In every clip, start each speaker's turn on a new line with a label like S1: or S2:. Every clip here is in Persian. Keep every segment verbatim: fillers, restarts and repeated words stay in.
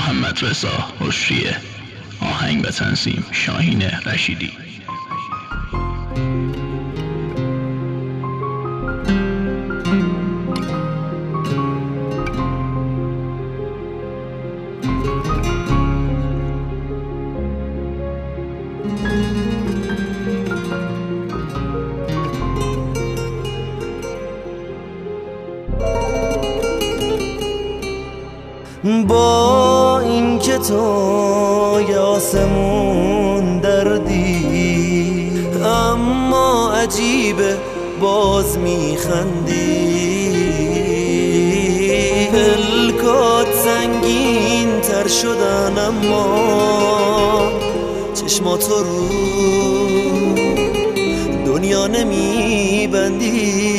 S1: محمد رضا حشریه. آهنگ و تنظیم شاهین رشیدی.
S2: با این که تو یه آسمون دردی، اما عجیبه باز میخندی. پلکات سنگین تر شدن اما چشماتو رو دنیا نمیبندی.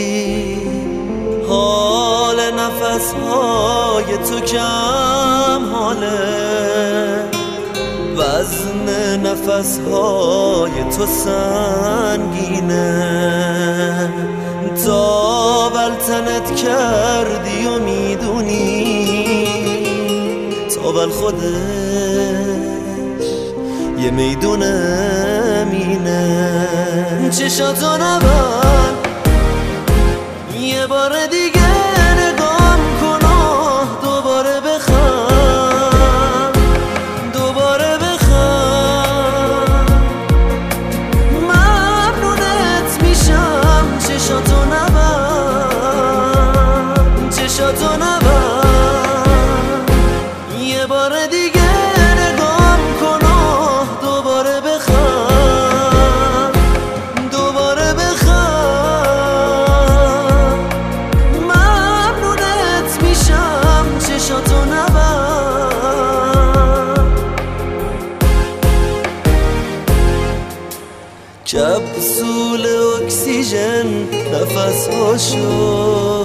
S2: حال نفس های تو کم حاله، وزن نفس های تو سنگینه. تا بلتنت کردی و میدونی تا بل خودش یه میدونه مینه. چشاتو نبند یه بار دیگه نگام کن و دوباره بخند، دوباره بخند. ممنونت میشم چشاتو نبند، چشاتو نبند. یه بار دیگه نگام کن و دوباره بخند، دوباره بخند. چشاتو نبند. کپسول اکسیژن نفس هاشو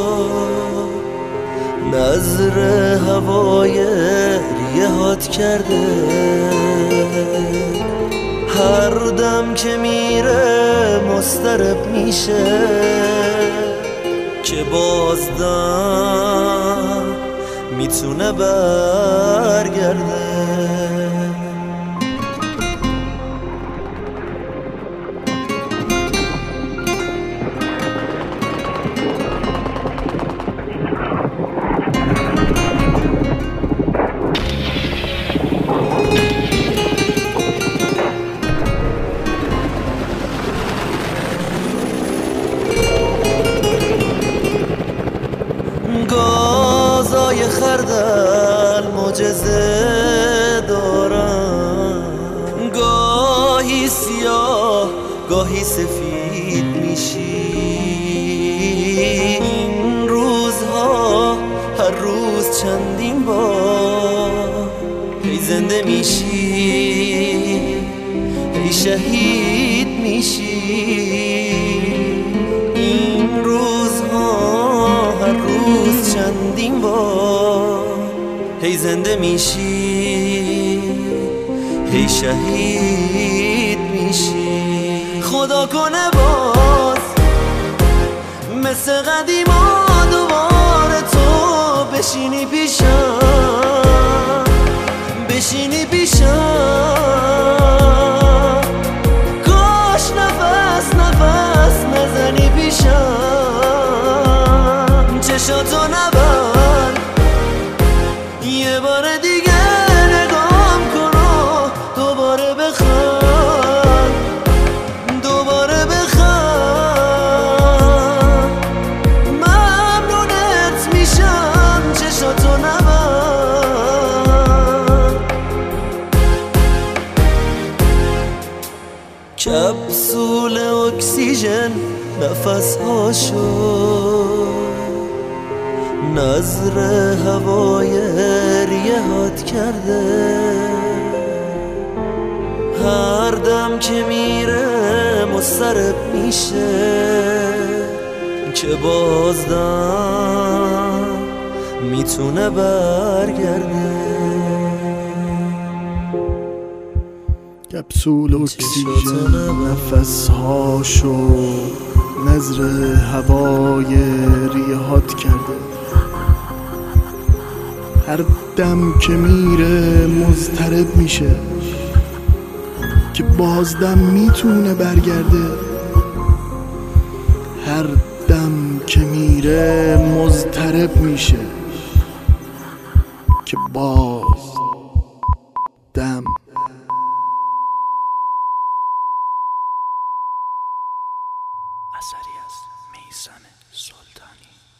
S2: نظر هوای ریهات کرده. هر دم که میره مضطرب میشه که بازدم میتونه برگرده. گازای خردل معجزه دارن، گاهی سیاه گاهی سفید میشی. این روزها هر روز چندین بار هی زنده میشی، هی شهید میشی. این روزها هر روز چندین بار هی زنده میشی، هی شهید میشی. خدا کنه باز مثل قدیما دوباره تو بشینی پیشم، بشینی پیشم. کاش نفس نفس نزنی پیشم. چشاتو نبند یه بار دیگه نگام کن و دوباره بخند، دوباره بخند. ممنونت میشم چشاتو نبند. کپسول اکسیژن نفس هاشو نظر هوای ریهات کرده. هر دم که میره مضطرب میشه که بازدم میتونه برگرده.
S3: کپسول اکسیژن نفس هاشو نظر هوای ریهات کرده. هر دم که میره مضطرب میشه که بازدم میتونه برگرده. هر دم که میره مضطرب میشه که باز دم.
S1: اثری از میثم سلطانی.